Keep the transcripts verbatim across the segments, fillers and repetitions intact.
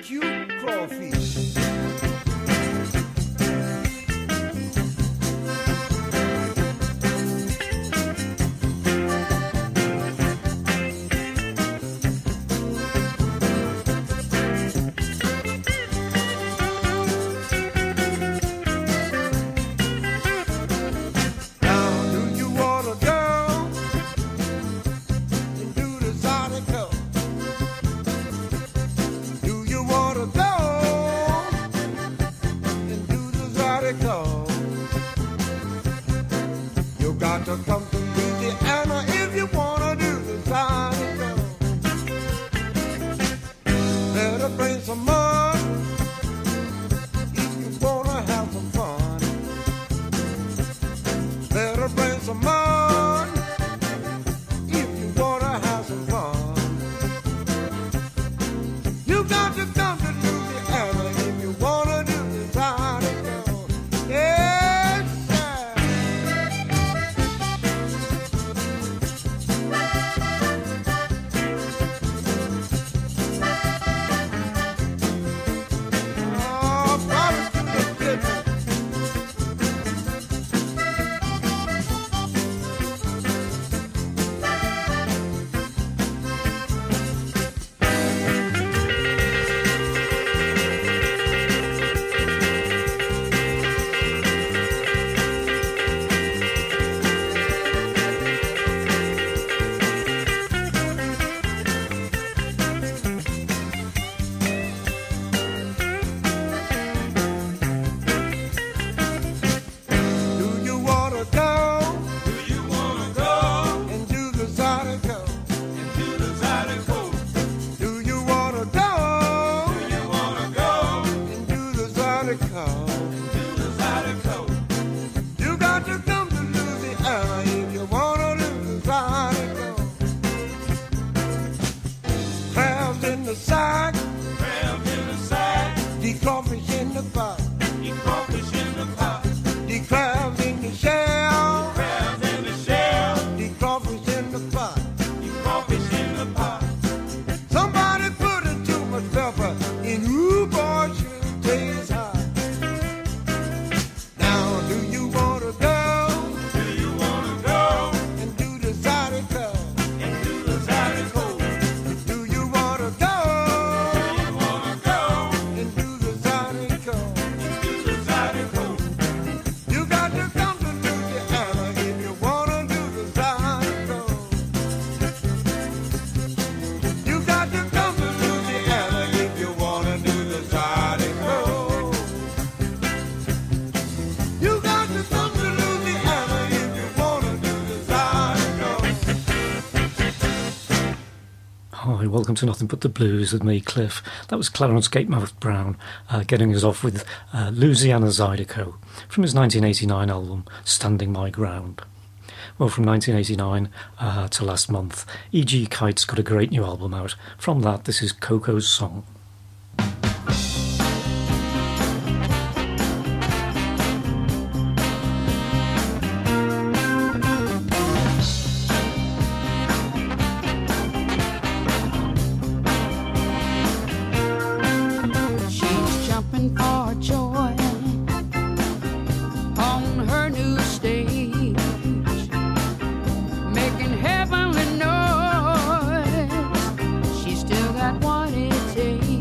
cute crawfish. Welcome to Nothing But the Blues with me, Cliff. That was Clarence Gatemouth Brown uh, getting us off with uh, Louisiana Zydeco from his nineteen eighty-nine album Standing My Ground. Well, from nineteen eighty-nine uh, to last month, E G Kite's got a great new album out. From that, this is Coco's Song. Heavenly noise, she still got what it takes.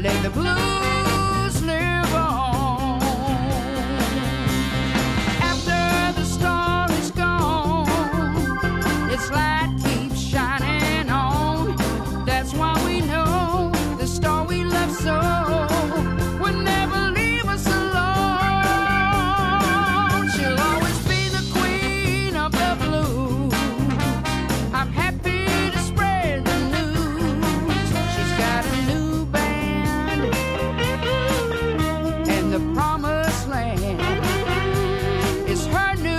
let the blues live on. After the star is gone, its light keeps shining on. That's why we know the star we love so will never leave us alone. She'll always be the queen of the blues. I'm happy to spread the news. She's got a new band, and the promised land is her new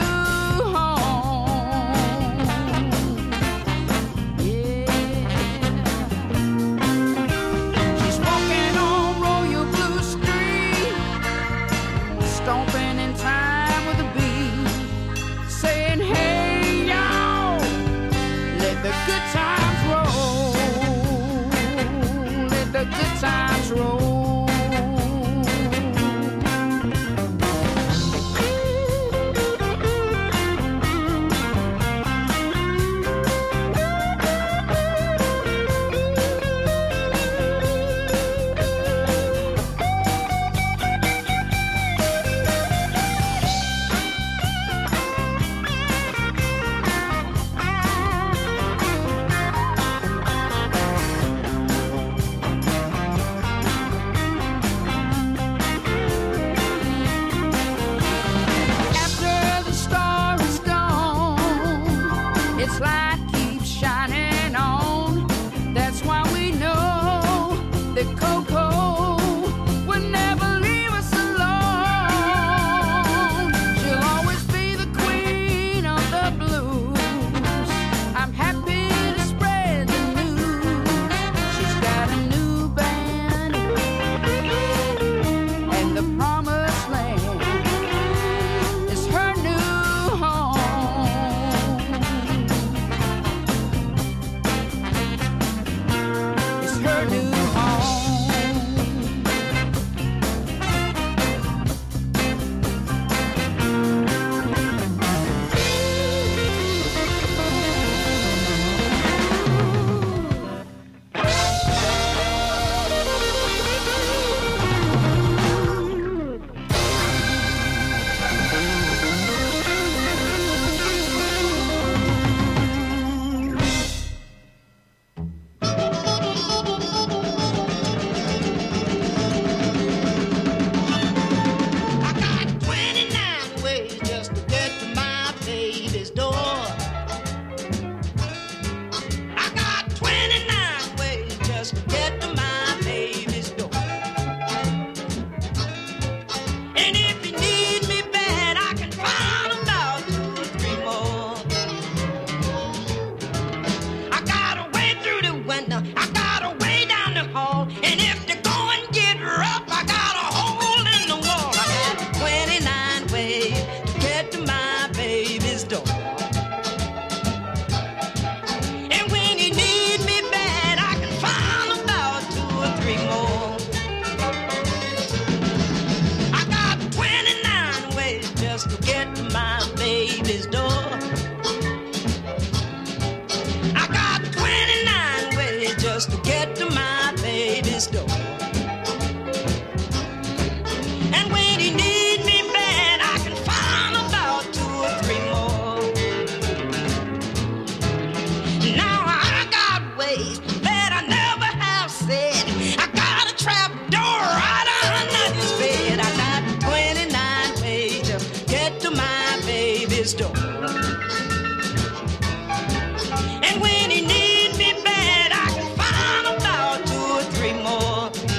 home. Yeah. She's walking on Royal Blue Street, stomping in time with a beat, saying, hey, y'all, let the good times roll, let the good times roll. After the star is gone, its light keeps shining on. That's why we know that Coco will never leave us alone. She'll always be the queen of the blues. I'm happy to spread the news. She's got a new band, and the promised land is her new home. It's her new home. I got twenty-nine ways just to get to my baby's door. I got twenty-nine ways just to get to my baby's door. And if you need me bad, I can find about two or three more. I got a way through the window, I got a way down the hall. And if the going get rough, I got a hole in the wall. I got twenty-nine ways to get to my baby's door. And when you need me bad, I can find about two or three more. I got twenty-nine ways just to get to my baby's door. I got twenty-nine ways just to get to my baby's door. And when you need me bad, I can find about two or three more. Now I got ways that I never have said. I got a trap door right under his bed. I got twenty-nine ways to get to my baby's door. And when he need me bad, I can find about two or three more.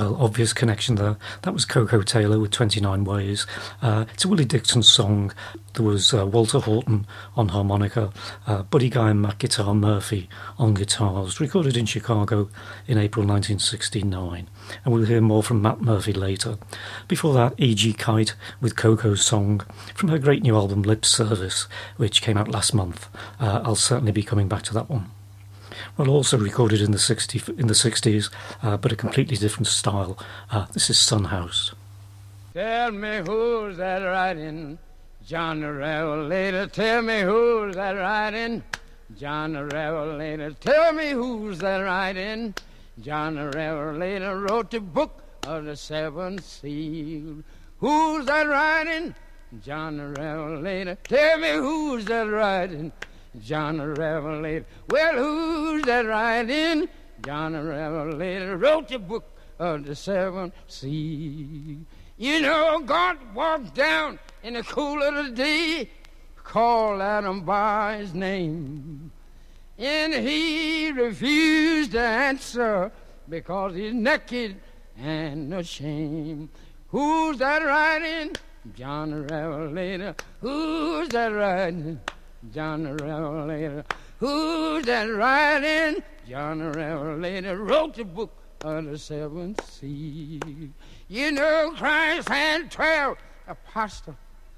Well, obvious connection there. That was Coco Taylor with twenty-nine Ways. Uh, it's a Willie Dixon song. There was uh, Walter Horton on harmonica, uh, Buddy Guy and Matt Guitar Murphy on guitars, recorded in Chicago in April nineteen sixty-nine. And we'll hear more from Matt Murphy later. Before that, E G Kite with Coco's song from her great new album Lip Service, which came out last month. Uh, I'll certainly be coming back to that one. Well, also recorded in the sixty in the sixties, uh, but a completely different style. Uh, this is Son House. Tell me who's that riding, John the Revelator. Tell me who's that riding, John the Revelator. Tell me who's that riding, John the Revelator. Wrote the book of the seven seals. Who's that riding, John the Revelator. Tell me who's that riding, John the Revelator. Well, who's that riding? John the Revelator wrote the book of the seven seas. You know, God walked down in the cool of the day, called Adam by his name, and he refused to answer because he's naked and ashamed. Who's that riding? John the Revelator. Who's that riding? John the Revelator. Who's that riding? John the Revelator wrote the book of the seven seas. You know, Christ had twelve apostles,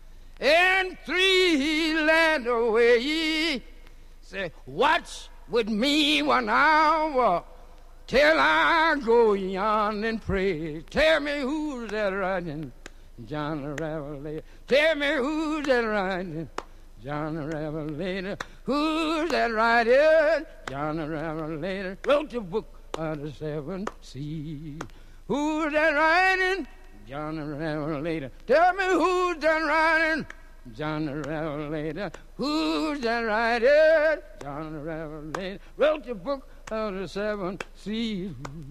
and three he led away. Say, watch with me one hour till I go yonder and pray. Tell me who's that riding? John the Revelator. Tell me who's that riding? John the Revelator. Who's that riding? John the Revelator wrote the book of the seven seas. Who's that riding? John the Revelator. Tell me who's that riding? John the Revelator. Who's that riding? John the Revelator wrote the book of the seven seas.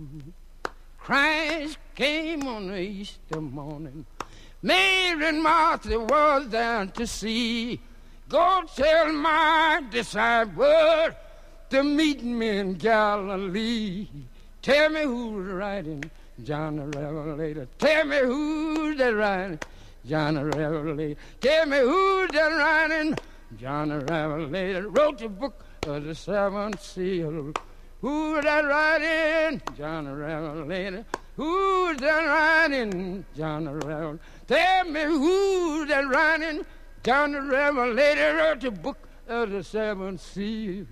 Christ came on the Easter morning. Mary and Martha was there to see. Go tell my disciples to meet me in Galilee. Tell me who's riding, John the Revelator. Tell me who's that riding, John the Revelator. Tell me who's that riding, John the Revelator. Wrote the book of the seven seals. Who's that riding, John the Revelator. Who's that riding, John the Revelator. Tell me who's that riding, John the Revelator. Wrote the book of the seven seals.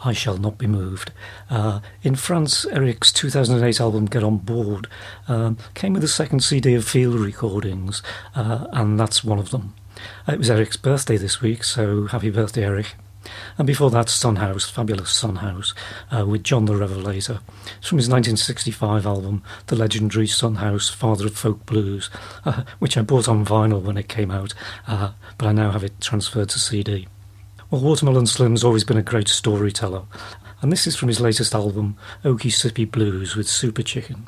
I Shall Not Be Moved. Uh, in France, Eric's two thousand eight album Get On Board um, came with a second C D of field recordings, uh, and that's one of them. Uh, it was Eric's birthday this week, so happy birthday, Eric. And before that, Son House, fabulous Son House, uh, with John the Revelator. It's from his nineteen sixty-five album, The Legendary Son House, Father of Folk Blues, uh, which I bought on vinyl when it came out, uh, but I now have it transferred to C D. Well, Watermelon Slim's always been a great storyteller, and this is from his latest album, Okie Sippy Blues with Super Chicken.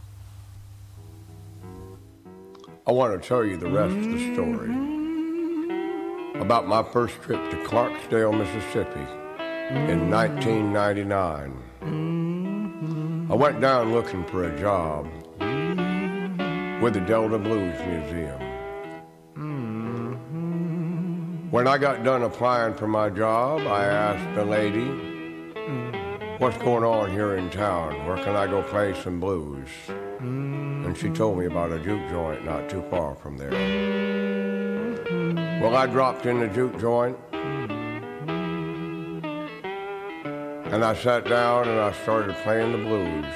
I want to tell you the rest of the story about my first trip to Clarksdale, Mississippi in nineteen ninety-nine. I went down looking for a job with the Delta Blues Museum. When I got done applying for my job, I asked the lady, what's going on here in town? Where can I go play some blues? And she told me about a juke joint not too far from there. Well, I dropped in the juke joint, and I sat down and I started playing the blues.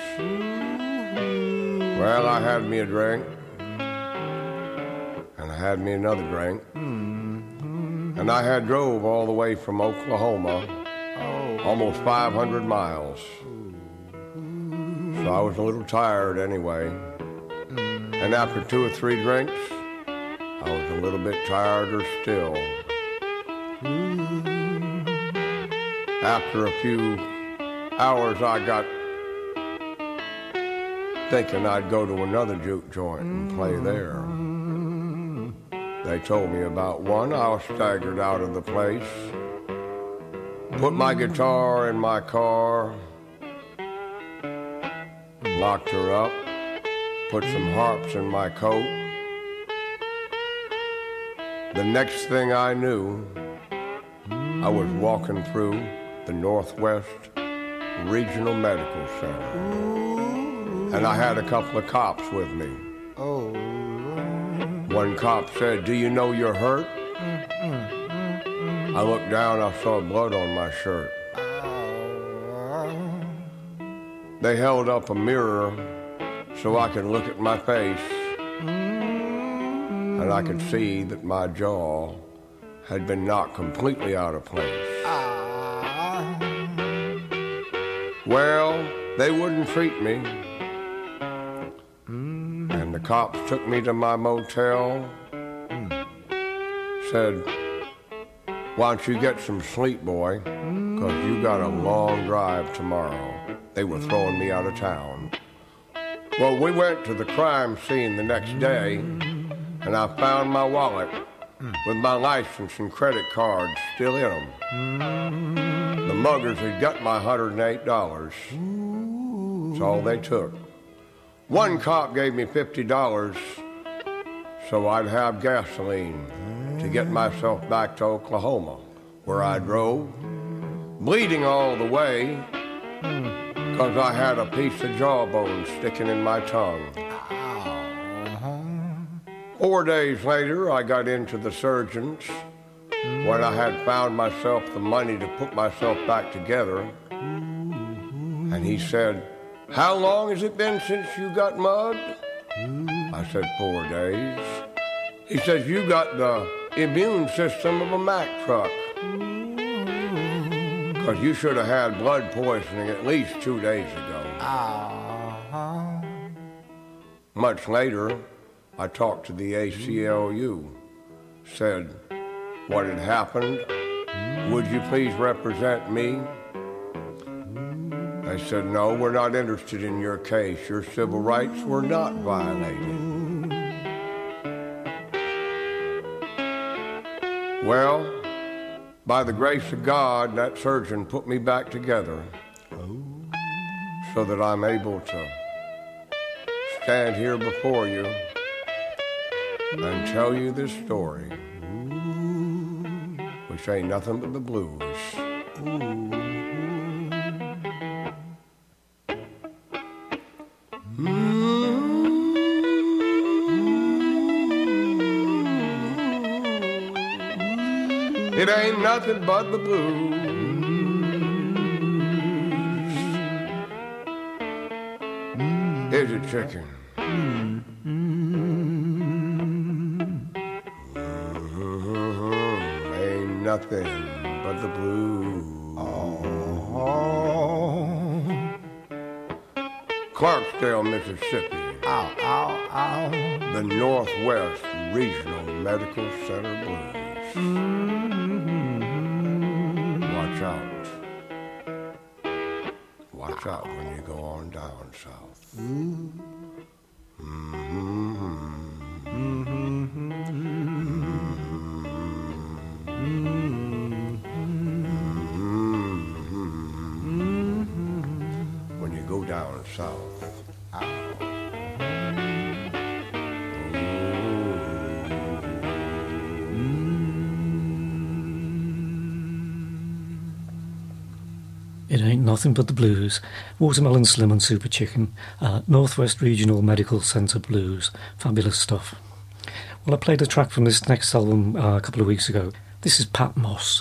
Well, I had me a drink, and I had me another drink, and I had drove all the way from Oklahoma, almost five hundred miles. So I was a little tired anyway. And after two or three drinks, I was a little bit tireder still. After a few hours, I got thinking I'd go to another juke joint and play there. They told me about one. I staggered out of the place, put my guitar in my car, locked her up, put some harps in my coat. The next thing I knew, I was walking through the Northwest Regional Medical Center. And I had a couple of cops with me. Oh. One cop said, do you know you're hurt? I looked down, I saw blood on my shirt. They held up a mirror so I could look at my face, and I could see that my jaw had been knocked completely out of place. Well, they wouldn't treat me, and the cops took me to my motel, said, why don't you get some sleep, boy, because you got a long drive tomorrow. They were throwing me out of town. Well, we went to the crime scene the next day, and I found my wallet with my license and credit cards still in them. The muggers had got my one hundred eight dollars. That's all they took. One cop gave me fifty dollars so I'd have gasoline to get myself back to Oklahoma, where I drove, bleeding all the way, because I had a piece of jawbone sticking in my tongue. Four days later, I got into the surgeon's when I had found myself the money to put myself back together. And he said, how long has it been since you got mugged? I said, four days. He says, you got the immune system of a Mack truck, because you should have had blood poisoning at least two days ago. Uh-huh. Much later, I talked to the A C L U, said what had happened. Would you please represent me? They said, no, we're not interested in your case. Your civil rights were not violated. Well, by the grace of God, that surgeon put me back together so that I'm able to stand here before you and tell you this story, which ain't nothing but the blues. It ain't nothing but the blues. Here's your chicken. Mm-hmm. Ain't nothing but the blues. Oh. Clarksdale, Mississippi. Ow, ow, ow. The Northwest Regional Medical Center Blues. Mm-hmm. Watch out. Watch out when you go on down south. Mm-hmm. Mm-hmm. Mm-hmm. Mm-hmm. When you go down south. Ow. It ain't nothing but the blues. Watermelon Slim and Super Chicken. Uh, Northwest Regional Medical Centre Blues. Fabulous stuff. Well, I played a track from this next album uh, a couple of weeks ago. This is Pat Moss.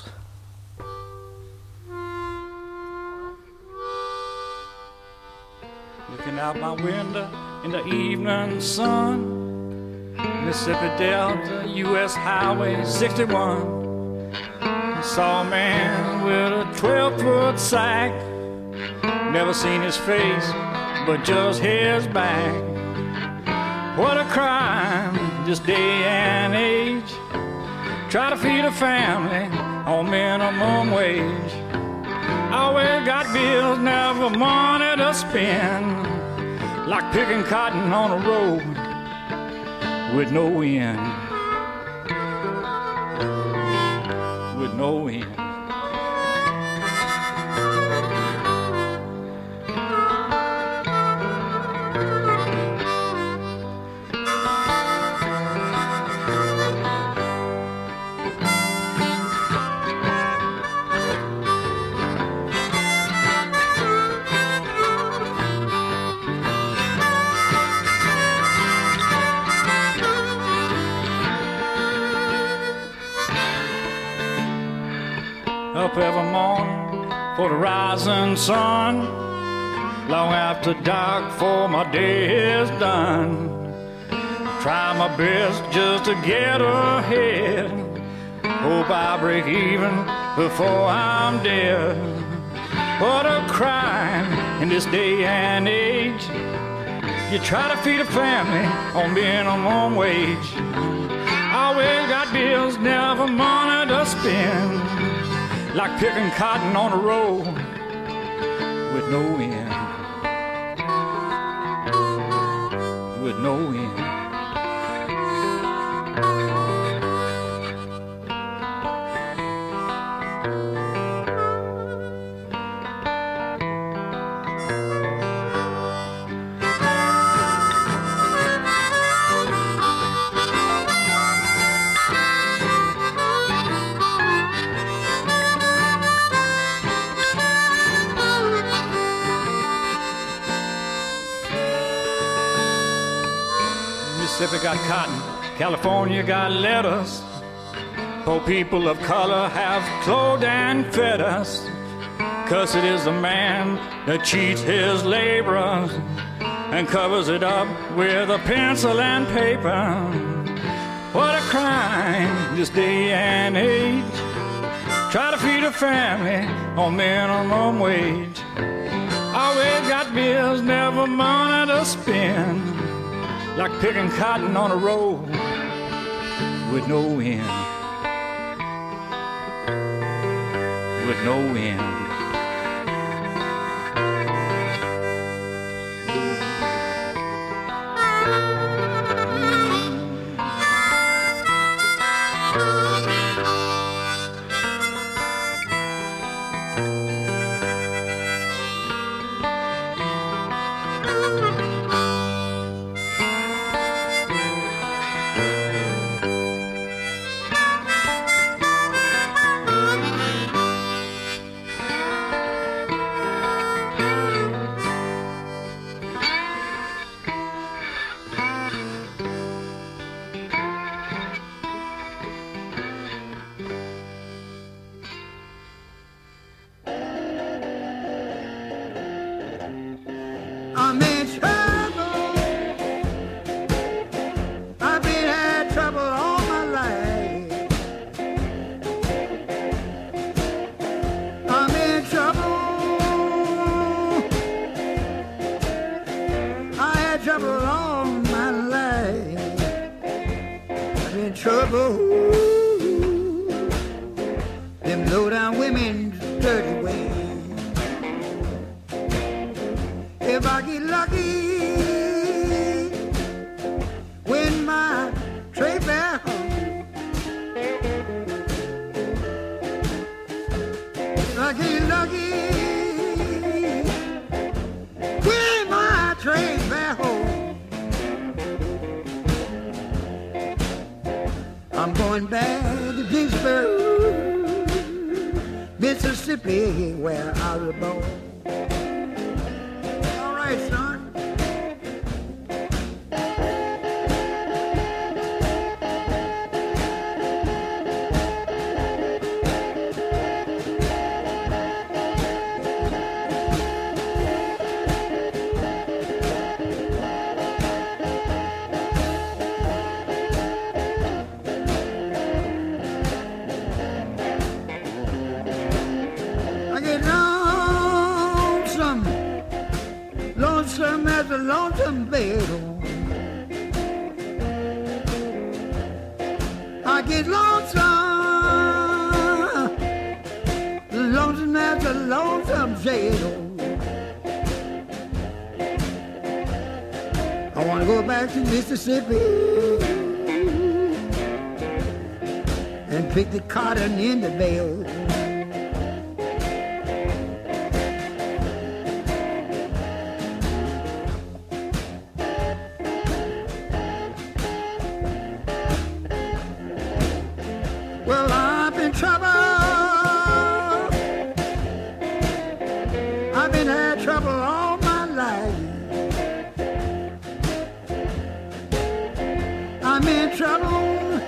Looking out my window in the evening sun, Mississippi Delta, U S Highway sixty-one. I saw a man with a twelve-foot sack. Never seen his face, but just his back. What a crime this day and age. Try to feed a family on minimum wage. Always got bills, never money to spend. Like picking cotton on a road with no end. With no end. Up every morning for the rising sun, long after dark for my day is done. Try my best just to get ahead. Hope I break even before I'm dead. What a crime in this day and age. You try to feed a family on minimum wage. Always got bills, never money to spend. Like picking cotton on a road with no end. With no end. Mississippi got cotton, California got lettuce. Poor people of color have clothed and fed us. Cussed is the man that cheats his laborers and covers it up with a pencil and paper. What a crime this day and age. Try to feed a family on minimum wage. Always got bills, never money to spend. Like picking cotton on a road with no end. With no end. trouble all my life. I've been trouble. Them low down women's dirty ways. If I get lucky, when my tray back home, if I get lucky, when my tray back home, I'm going back to Pittsburgh, Mississippi, where I was born. All right, son. Lonesome as a lonesome bed. I get lonesome, lonesome as a lonesome bed. I want to go back to Mississippi and pick the cotton in the bale. Well, I've been trouble. I've been had trouble all my life. I'm in trouble.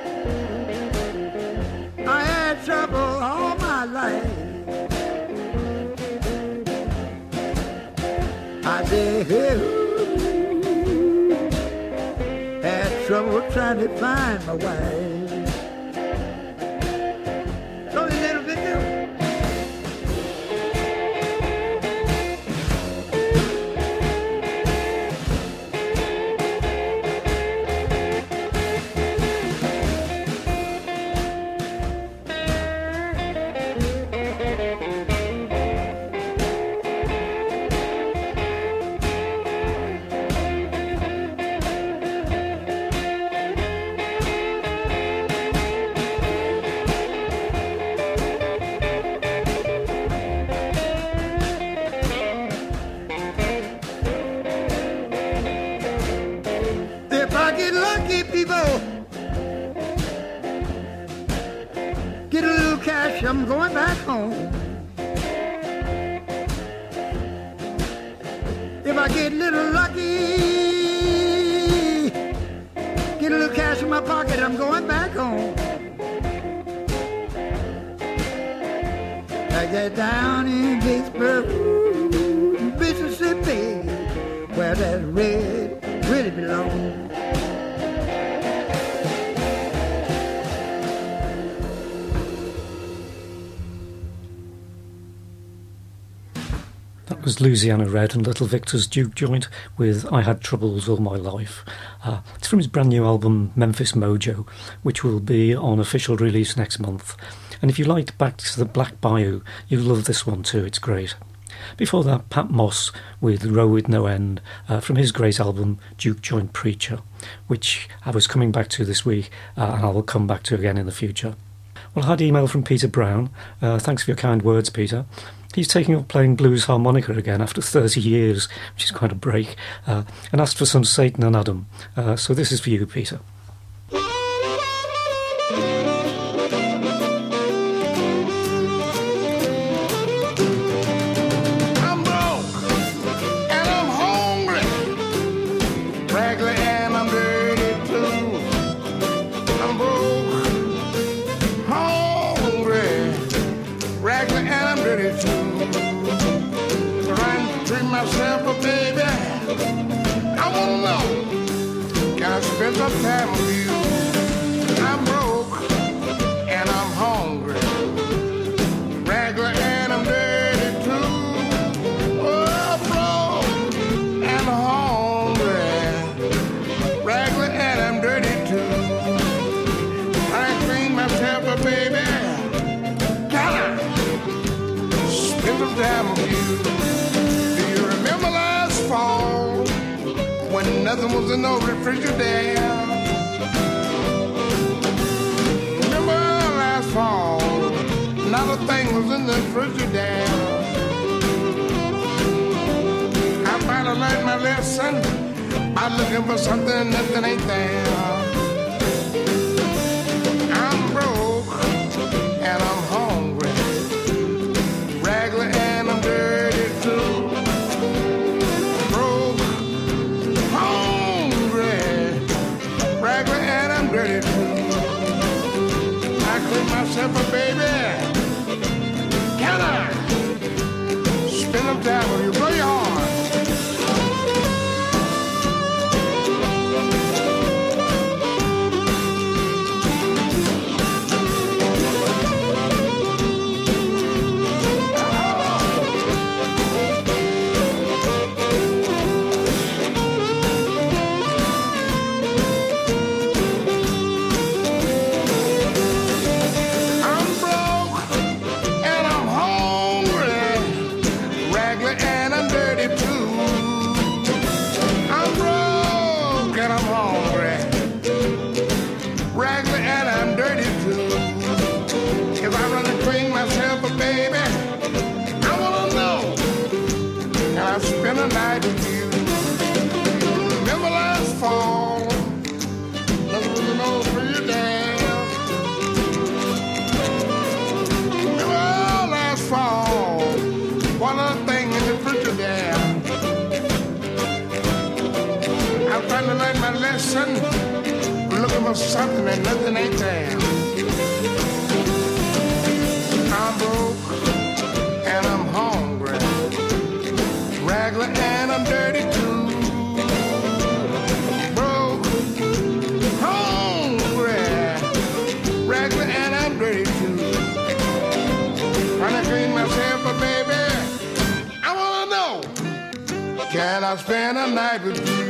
I had trouble all my life. I said, hey, had trouble trying to find my wife. Get a little cash, I'm going back home. If I get a little lucky, get a little cash in my pocket, I'm going back home. I get down in Pittsburgh, Mississippi, where that red really belongs. That was Louisiana Red and Little Victor's Duke Joint with I Had Troubles All My Life. Uh, it's from his brand new album Memphis Mojo, which will be on official release next month. And if you liked Back to the Black Bayou, you'll love this one too, it's great. Before that, Pat Moss with Row With No End uh, from his great album Duke Joint Preacher, which I was coming back to this week uh, and I will come back to again in the future. Well, I had email from Peter Brown. Uh, thanks for your kind words, Peter. He's taking up playing blues harmonica again after thirty years, which is quite a break, uh, and asked for some Satan and Adam. Uh, so this is for you, Peter. I'm broke and I'm hungry, raggedy and I'm dirty too. I'm broke, hungry, raggedy and I'm dirty too. Trying to treat myself, but baby, I wanna know, can I spend some time with you? I'm broke and I'm hungry, regular and I'm dirty too. Oh, I'm broke and hungry, when nothing was in no refrigerator. Remember last fall, not a thing was in the refrigerator. I finally learned my lesson by looking for something nothing ain't there. I'm broke and I'm hungry, raggedy and I'm dirty too. Broke, hungry, raggedy and I'm dirty too. I clean myself a baby. Can I spend some time with you? Blow your horn. Spend a night with you. Remember last fall, nothing was an old for you down. Remember last fall, one other thing in the refrigerator. I finally learned my lesson, looking for something that nothing ain't there. I'm broke and I'm hungry, raggedy and I'm dirty too. Broke, hungry, raggedy and I'm dirty too. Trying to clean myself up, baby. I wanna know, can I spend a night with you?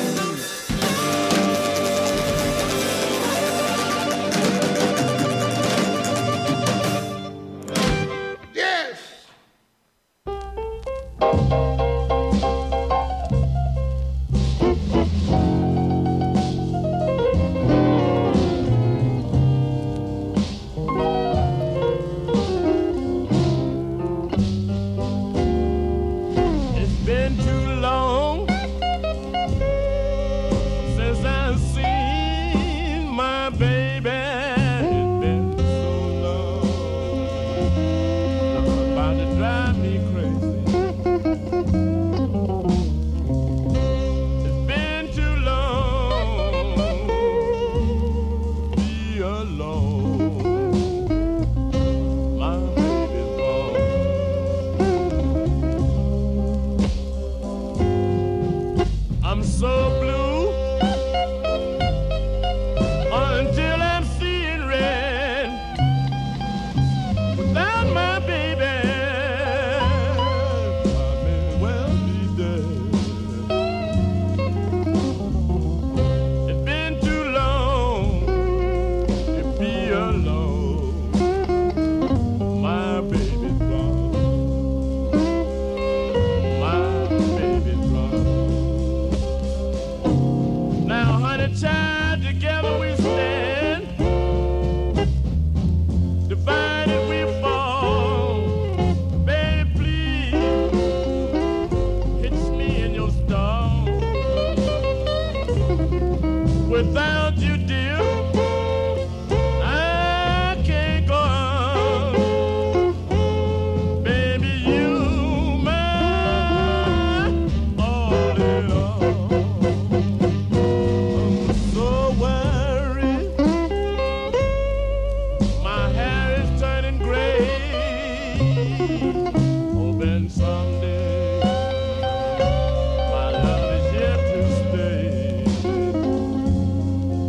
Yes. Without you, dear, I can't go on. Baby, you my all in all. I'm so worried. My hair is turning gray. Hoping someday my love is here to stay.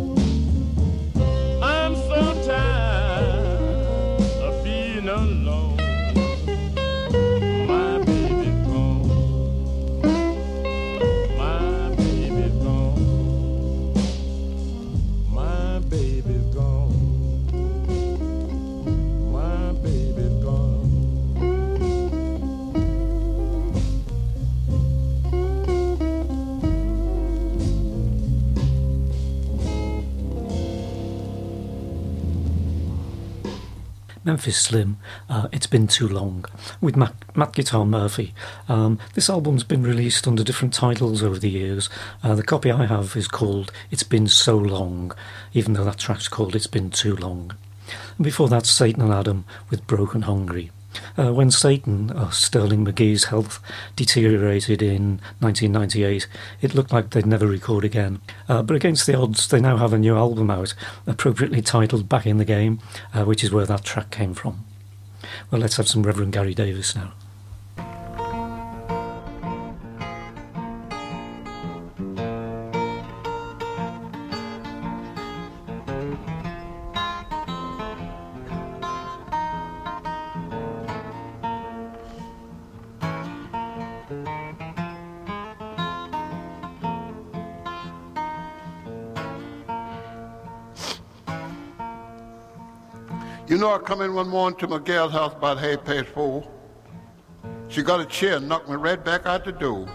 Memphis Slim, uh, It's Been Too Long, with Matt, Matt Guitar Murphy. Um, this album's been released under different titles over the years. Uh, the copy I have is called It's Been So Long, even though that track's called It's Been Too Long. And before that, Satan and Adam with Broken Hungry. Uh, when Satan, uh, Sterling McGee's health deteriorated in nineteen ninety-eight, it looked like they'd never record again. Uh, but against the odds, they now have a new album out, appropriately titled Back in the Game, uh, which is where that track came from. Well, let's have some Reverend Gary Davis now. You know, I come in one morning to my gal's house about half past four. She got a chair and knocked me right back out the door.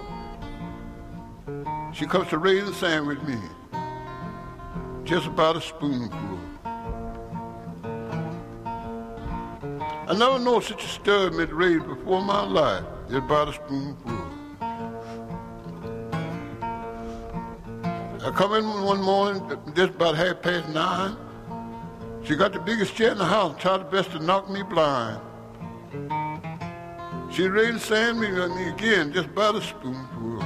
She comes to raise and sand with me, just about a spoonful. I never know such a stir made raised before in my life, just about a spoonful. I come in one morning, just about half past nine. She got the biggest chair in the house and tried her best to knock me blind. She raised and sand me, me again, just about a spoonful.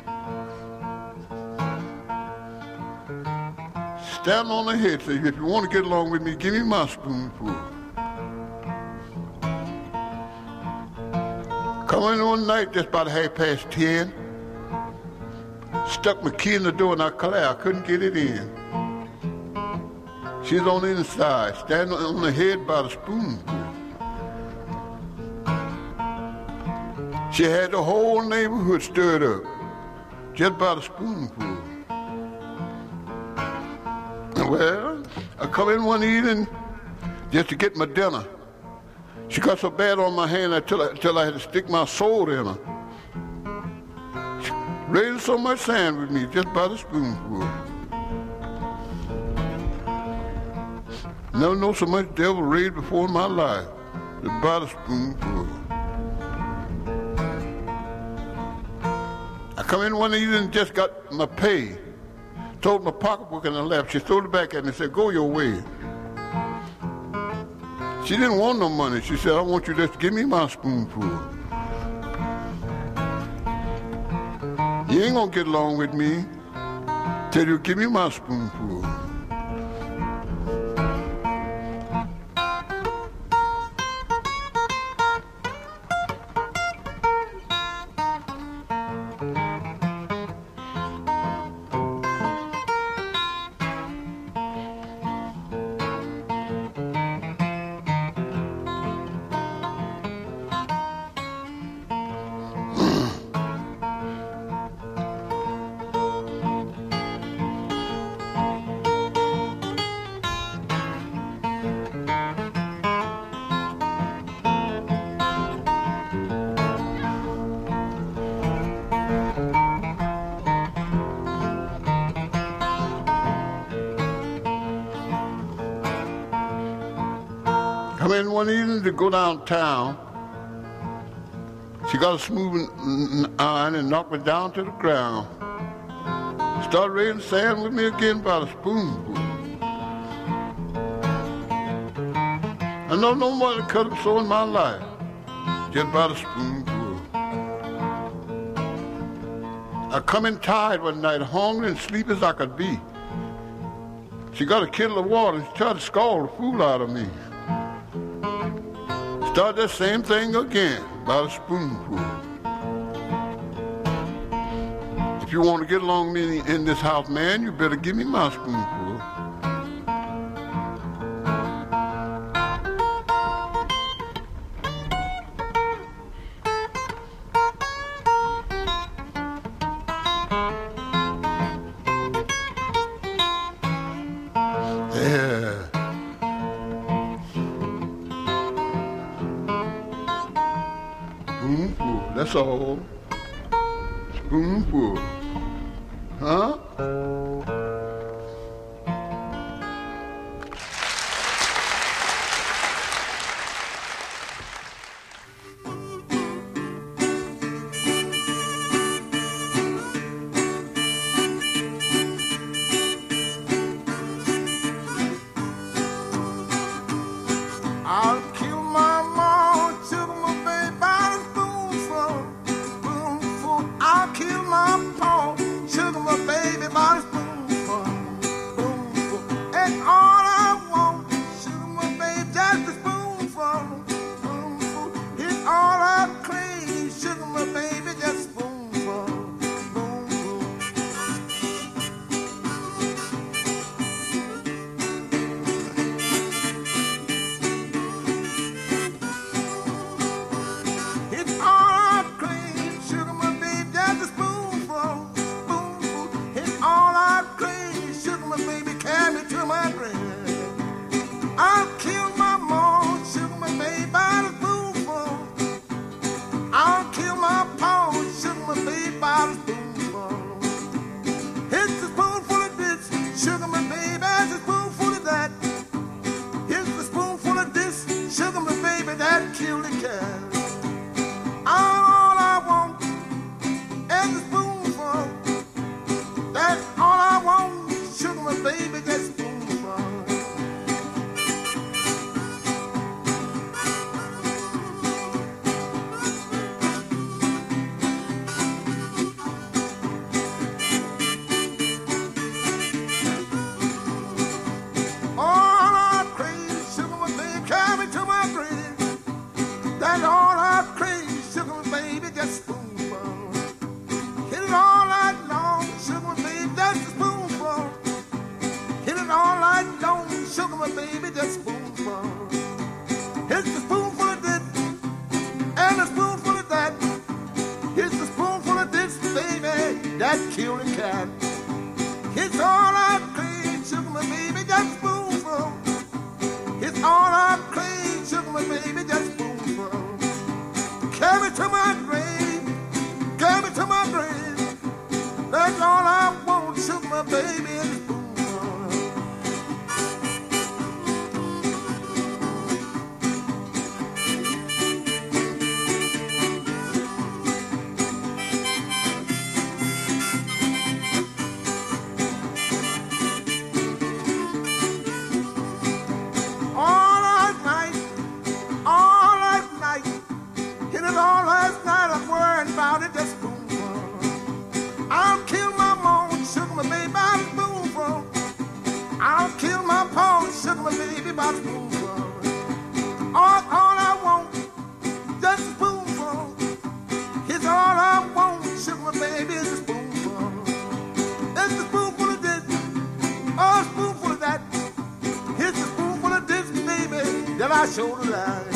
Stand on her head, say, if you want to get along with me, give me my spoonful. Come in one night, just about half past ten. Stuck my key in the door and I collapsed. I couldn't get it in. She's on the inside, standing on the head by the spoonful. She had the whole neighborhood stirred up, just by the spoonful. Well, I come in one evening just to get my dinner. She got so bad on my hand until I, until I had to stick my sword in her. She raised so much sand with me, just by the spoonful. Never know so much devil raised before in my life, just by the spoonful. I come in one evening and just got my pay. Told my pocketbook in the lap. She threw it back at me and said, go your way. She didn't want no money. She said, I want you just to give me my spoonful. You ain't gonna get along with me till you give me my spoonful. Come in one evening to go downtown. She got a smooth iron and knocked me down to the ground. Started raising sand with me again by the spoonful. I know no more than cut up so in my life, just by the spoonful. I come in tired one night, hungry and sleepy as I could be. She got a kettle of water and she tried to scald the fool out of me. Start that same thing again, by the spoonful. If you want to get along with me in this house, man, you better give me my spoonful. Yeah. Spoonful, that's all. Spoonful. Huh? baby by the spoonful, spoonful. And all I want, sugar my baby, just a spoonful, spoonful. It's all I crave, sugar my baby, just a spoonful, spoonful. It's all I crave, sugar my baby, just a spoonful, spoonful. It's all I crave, sugar my baby, carry me to my grave. I'll kill my mom, sugar my baby, by the spoonful. I'll kill my paw, sugar my baby, by the spoonful. It's a spoonful of this, sugar my baby, it's a spoonful of that. It's a spoonful of this, sugar my baby, that killed the cat. All I want is a spoonful. That's all I want, sugar my baby, just a spoonful. All I crave, sugar my baby, carry me to my grave. That's all I crave, sugar my baby, just a spoonful. Hit it all night long, sugar my baby, just a spoonful. Hit it all night long, sugar my baby, just a spoonful. It's a spoonful of this, and a spoonful of that. It's a spoonful of this, baby, that killed the cat. It's all I crave, sugar my baby, just a spoonful. It's all I crave, sugar my baby, just a spoonful. Carry me to my grave, carry me to my grave. That's all I want, sugar my baby, is a spoonful. All last night, all last night, hit it all last night, I'm worrying about it, just spoonful. I'll kill my mom, sugar my baby, by the spoonful. I'll kill my paw, sugar my baby, by the spoonful. All, all I want, just a spoonful. It's all I want, sugar my baby, is a spoonful. It's a spoonful of this, oh, a spoonful of that. It's a spoonful of this, baby, that I show the light.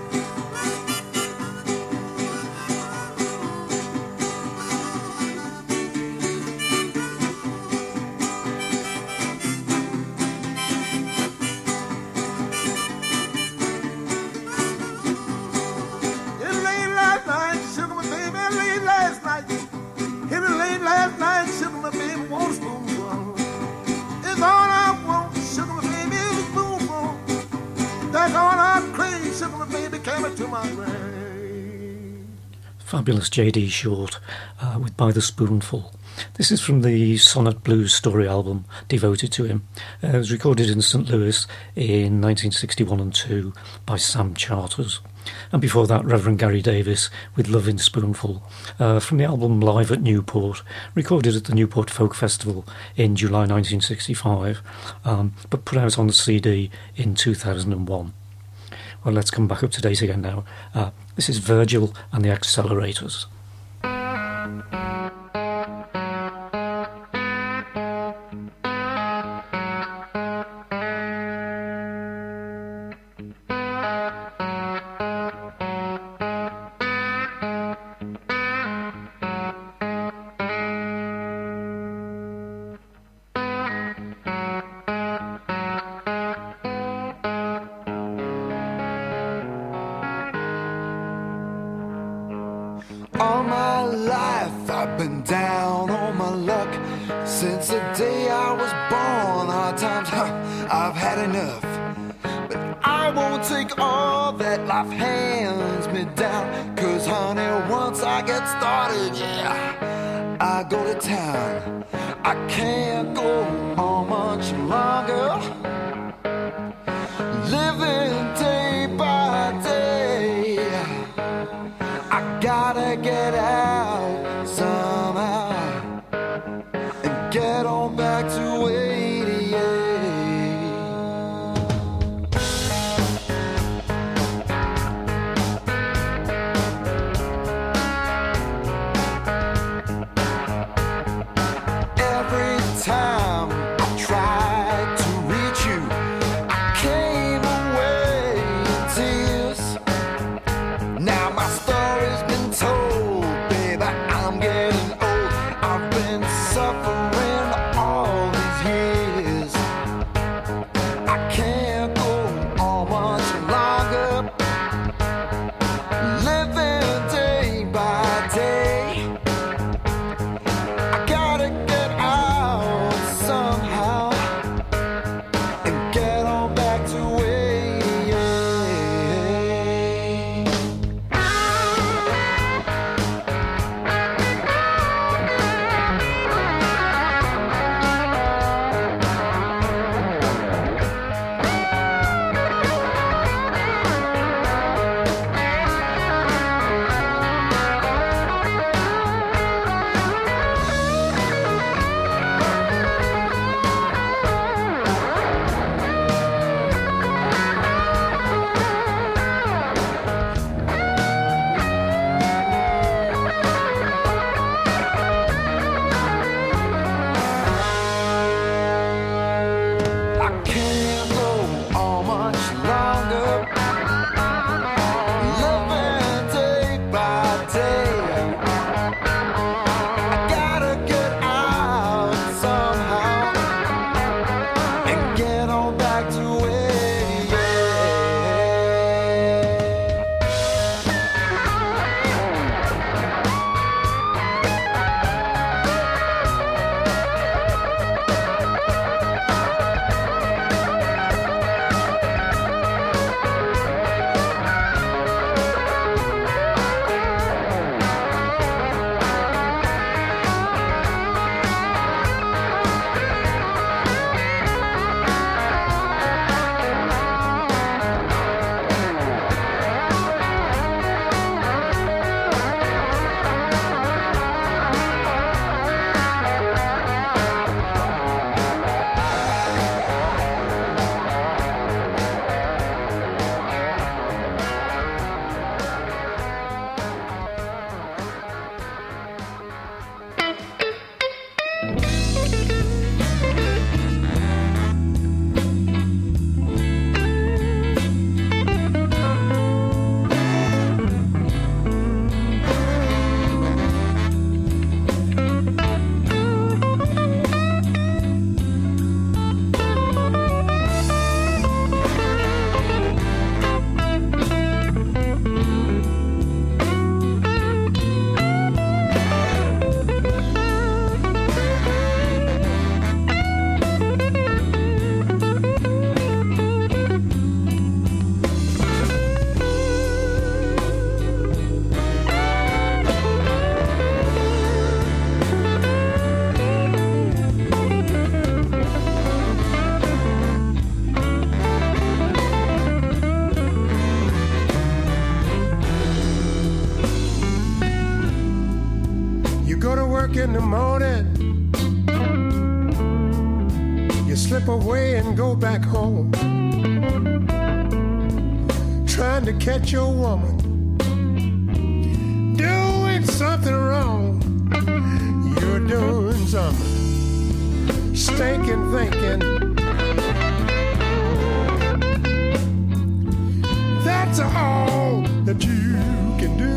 It late last night, sugar my baby, it late last night. Hit it late last night, sugar my baby, want a spoonful. It's all I want, sugar my baby, is a spoonful. That's all I crave, sugar my baby, came to my grave. Fabulous J D Short uh, with By the Spoonful. This is from the Sonnet Blues Story album devoted to him. Uh, it was recorded in Saint Louis in nineteen sixty-one and two by Sam Charters. And before that, Reverend Gary Davis with Love in Spoonful, uh, from the album Live at Newport, recorded at the Newport Folk Festival in July nineteen sixty-five, um, but put out on the C D in two thousand one. Well, let's come back up to date again now. Uh, this is Virgil and the Accelerators. All my life I've been down on my luck. Since the day I was born, hard times, huh, I've had enough. But I won't take all that life hands me down. Cause honey, once I get started, yeah, I go to town. I can't go on much longer, living day by day. I gotta get out somehow and get on back to eighty-eight. Every time I tried to reach you, I came away in tears. Now my story's been told, baby, I'm getting old. I've been suffering all these years. I can't go on much longer, living day by day. I gotta get out somehow and get on back to eighty-eight. I can't go on much longer, living day by day. I gotta get out somehow and get on back to You go to work in the morning, you slip away and go back home, trying to catch your woman doing something wrong. You're doing something stinking thinking. That's all that you can do.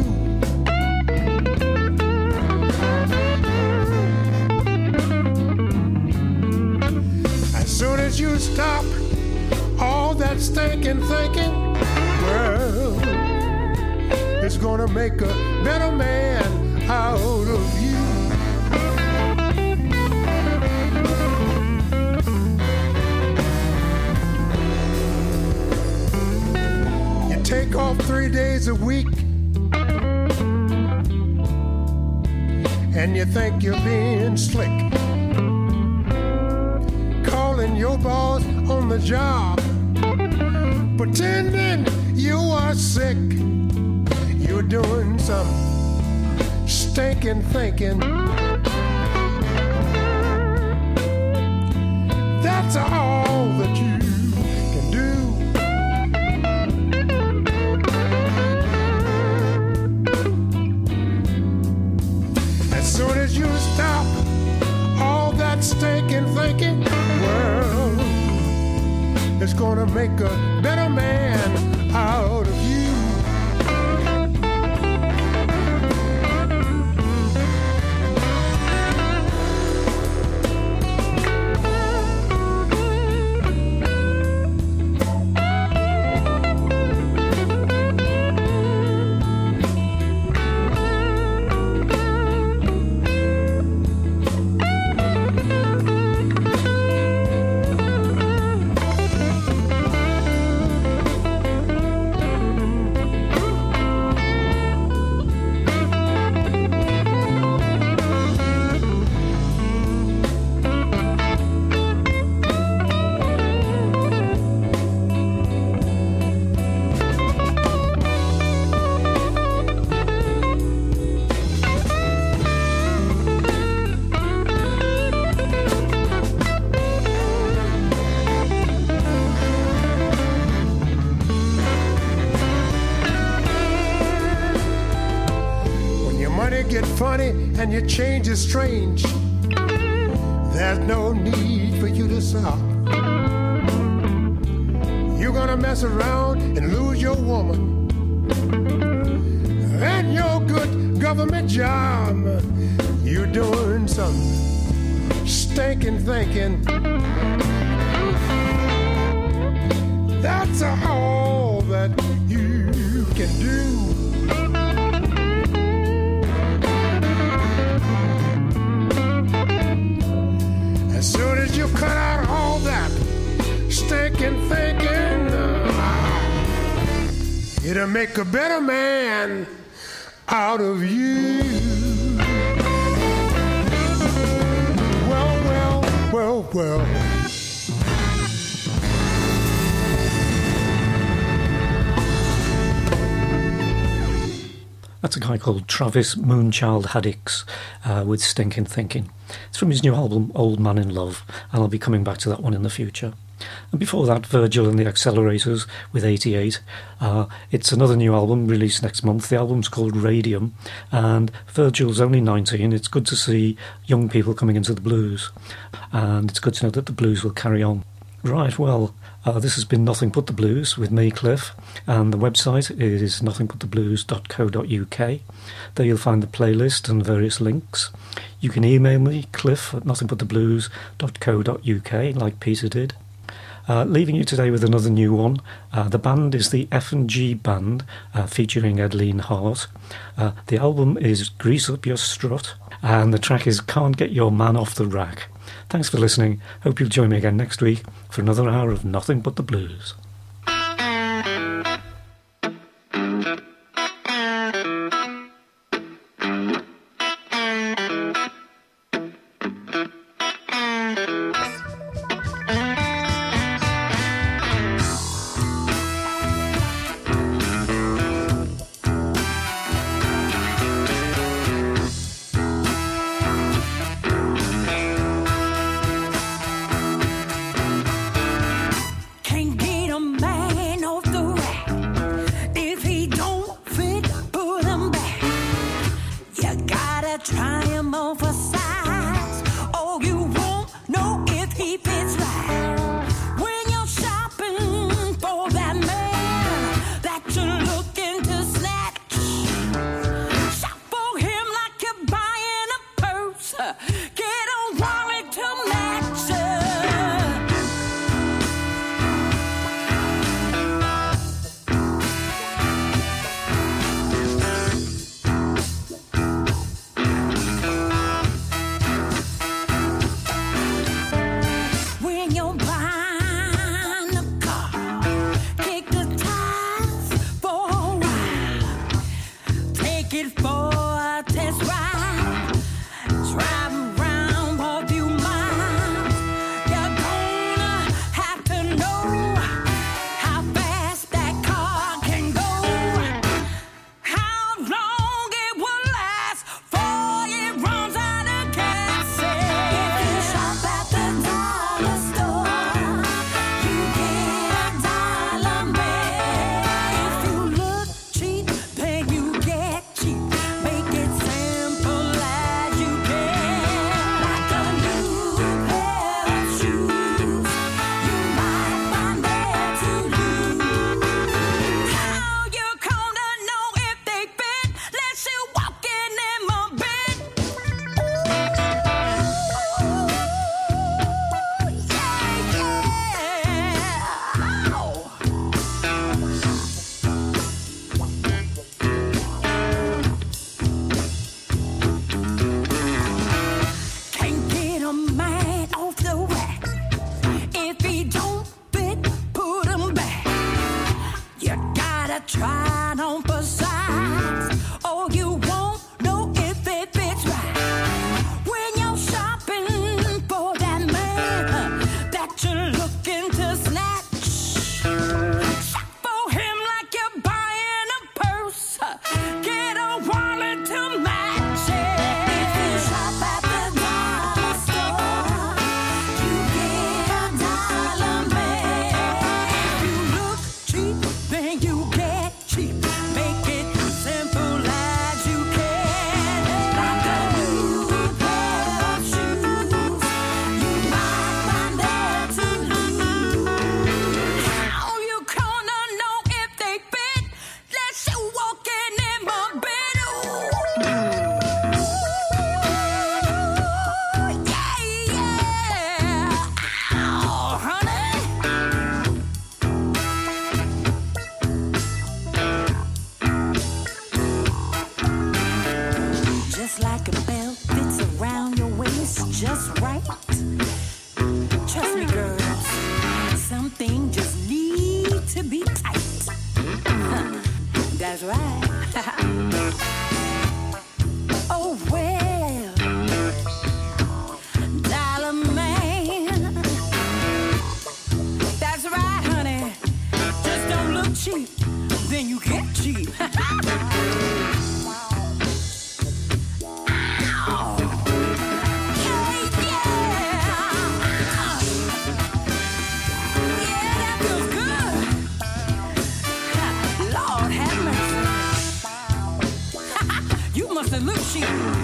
As soon as you stop all that stinking thinking, well, it's gonna make a better man out of you. You take off three days a week, and you think you're being slick, calling your boss on the job, pretending you are sick. You're doing some stinking thinking. That's all that you can do. As soon as you stop all that stinking thinking, well, it's gonna make a better man out of you. Funny and your change is strange. There's no need for you to stop. You're gonna mess around and lose your woman and your good government job. You're doing some stinking thinking. That's all that you can do. As soon as you cut out all that stinking thinking, uh, it'll make a better man out of you. Well, well, well, well. That's a guy called Travis Moonchild Haddix uh, with Stinking Thinking. It's from his new album Old Man in Love, and I'll be coming back to that one in the future. And before that, Virgil and the Accelerators with eighty-eight. Uh, it's another new album released next month. The album's called Radium, and Virgil's only nineteen. It's good to see young people coming into the blues, and it's good to know that the blues will carry on. Right, well, uh, this has been Nothing But the Blues with me, Cliff, and the website is nothing but the blues dot co dot uk. There you'll find the playlist and various links. You can email me, cliff at nothing but the blues dot co dot uk, like Peter did. Uh, leaving you today with another new one. Uh, the band is the F and G Band, uh, featuring Edleen Hart. Uh, the album is Grease Up Your Strut, and the track is Can't Get Your Man Off the Rack. Thanks for listening. Hope you'll join me again next week for another hour of Nothing But the Blues. Saint Lucia.